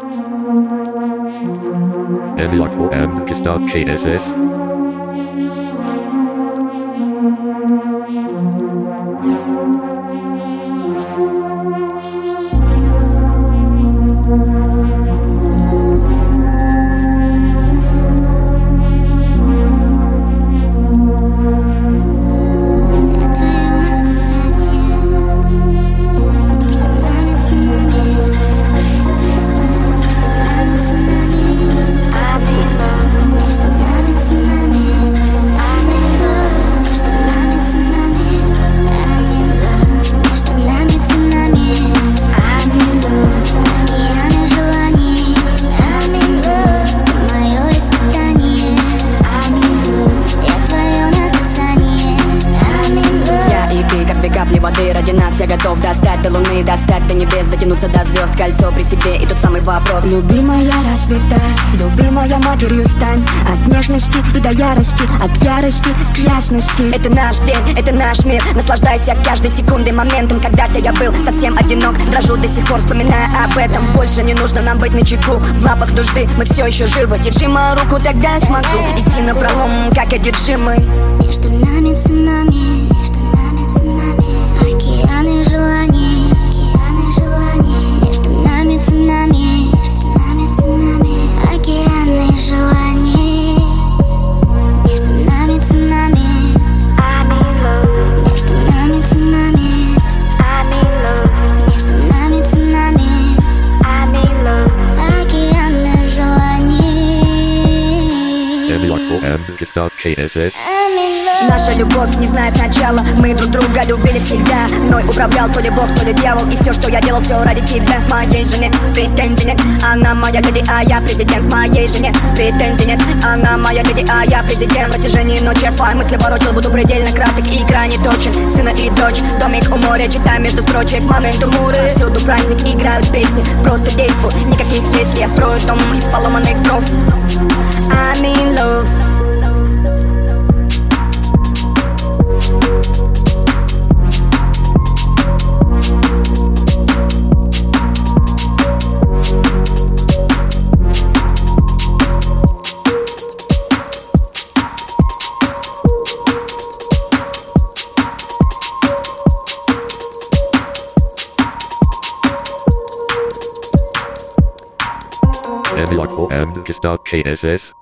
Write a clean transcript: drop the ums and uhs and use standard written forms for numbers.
Enviako and Gestalt KSS. Воды ради нас я готов достать до луны, достать до небес, дотянуться до звезд, кольцо при себе. И тот самый вопрос: любимая, расцветай, любимая, матерью стань. От нежности и до ярости, от ярости к ясности. Это наш день, это наш мир. Наслаждайся каждой секундой, моментом. Когда-то я был совсем одинок, дрожу до сих пор, вспоминая об этом. Больше не нужно нам быть начеку, в лапах нужды мы все еще живы. Держи мою руку, тогда я смогу идти напролом, как одержимый. Между нами цунами, между нами цунами, океаны желаний, между нами цунами, океаны желаний, между нами цунами, между нами цунами, между нами цунами, океаны желаний. Enviako and Gestalt KSS. Наша любовь не знает начала, мы друг друга любили всегда. Мной управлял то ли Бог, то ли дьявол, и все, что я делал, все ради тебя. Моей жене претензий нет, она моя леди, а я президент. Моей жене претензий нет, она моя леди, а я президент. В протяжении ночи я свои мысли ворочил, буду предельно краток и крайне точен. Сына и дочь, домик у моря, читаем между строчек моменту муры. Всюду праздник, играют песни, просто действуй, никаких если. Я строю дом из поломанных дров. I'm in love. Enviako and Gestalt KSS.